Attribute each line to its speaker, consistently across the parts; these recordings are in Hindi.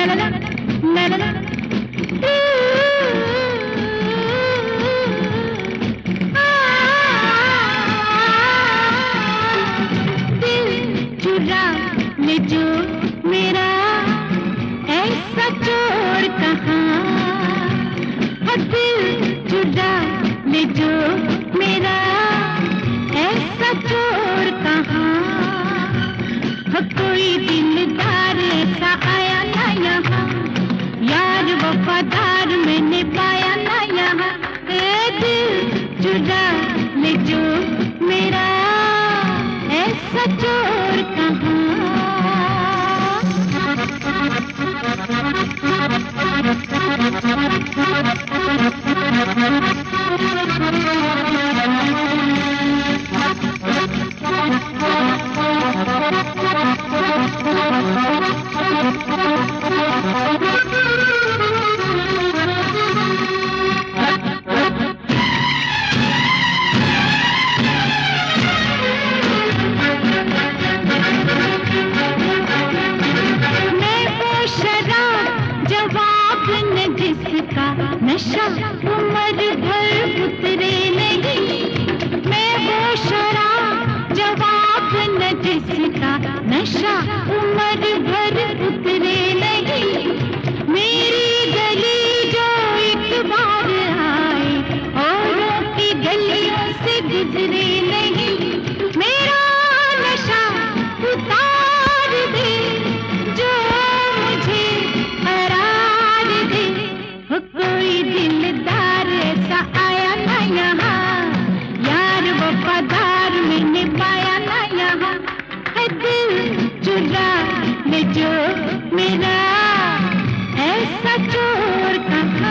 Speaker 1: ला ला दिल चुरा ले जो मेरा ऐसा चोर कहाँ, दिल चुरा ले जो मेरा ऐसा चोर कहाँ, कोई दिलदार ऐसा आया ना यहाँ, यार वफादार मैंने पाया ना यहाँ, दिल चुरा ले जो मेरा ऐसा चोर कहाँ। नशा उम्र भर उतरे नहीं, मैं वो शराब जवाब न जिसका नशा उम्र भर उतरे नहीं, मेरी गली जो एक बार आए औरों की गलियों से गुजरे नहीं, मेरा नशा उतार दे जो मुझे करार दे, कोई दिलदार ऐसा आया ना यहाँ, यार वफादार मैंने पाया ना यहाँ, है दिल चुरा ले जो मेरा ऐसा चोर कहाँ।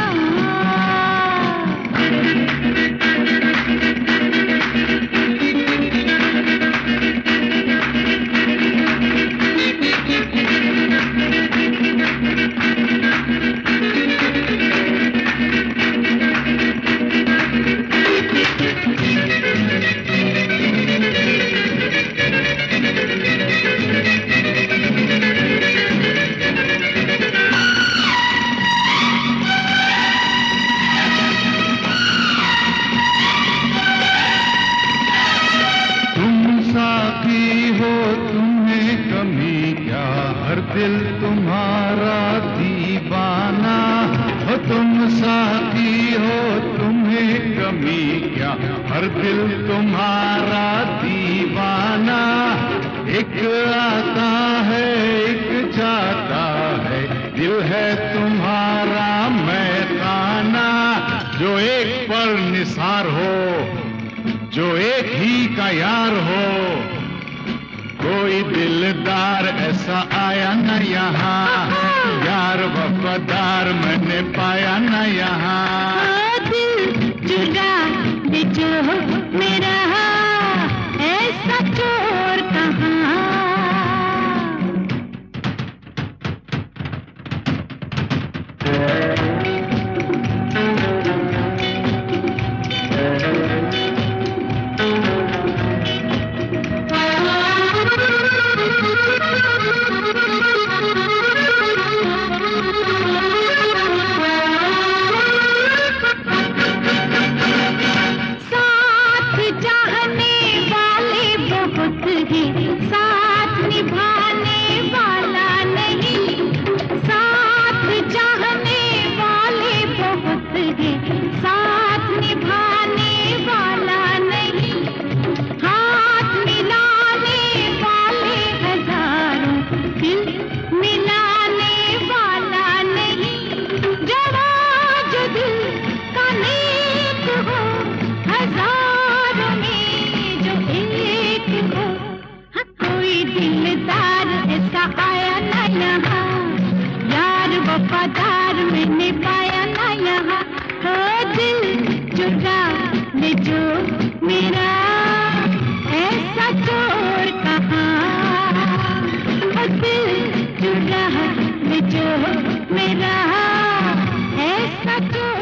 Speaker 2: हर दिल तुम्हारा दीवाना हो, तुम साथी हो तुम्हें कमी क्या, हर दिल तुम्हारा दीवाना, एक आता है एक जाता है, दिल है तुम्हारा मैखाना, जो एक पर निसार हो, जो एक ही का यार हो, कोई दिलदार ऐसा आया न यहाँ, यार वफादार मैंने पाया न यहाँ,
Speaker 1: दिल चुरा ले जो मेरा ऐसा चोर कहाँ। साथ निभाने वाला नहीं, साथ चाहने वाले बहुत हैं, साथ निभाने वाला नहीं, हाथ मिलाने वाले हजारों, दिल मिलाने वाला नहीं, जरा जो दिल का नेक हो, हजारों में जो एक हो, कोई दिलदार ऐसा आया ना यहाँ, यार वफादार मैंने पाया ना यहाँ, हो दिल चुरा ले जो मेरा ऐसा चोर कहाँ, हो दिल चुरा ले जो मेरा ऐसा चोर।